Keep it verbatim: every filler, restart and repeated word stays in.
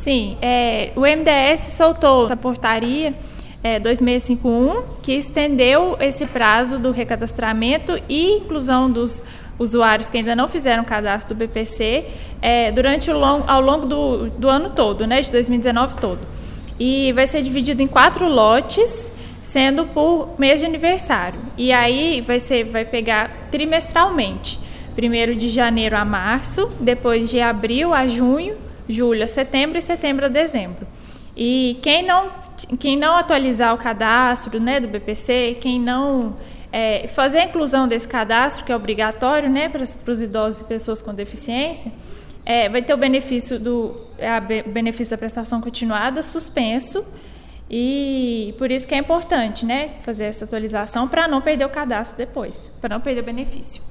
Sim, é, o M D S soltou essa portaria é, dois seis cinco um, que estendeu esse prazo do recadastramento e inclusão dos usuários que ainda não fizeram cadastro do B P C é, durante o long, ao longo do, do ano todo, né, de dois mil e dezenove todo. E vai ser dividido em quatro lotes, sendo por mês de aniversário. E aí vai, ser, vai pegar trimestralmente. Primeiro de janeiro a março, depois de abril a junho, julho a setembro e setembro a dezembro. E quem não, quem não atualizar o cadastro, né, do B P C, quem não é, fazer a inclusão desse cadastro, que é obrigatório, né, para, para os idosos e pessoas com deficiência, é, vai ter o benefício, do, a, benefício da prestação continuada suspenso. E por isso que é importante, né, fazer essa atualização para não perder o cadastro depois, para não perder o benefício.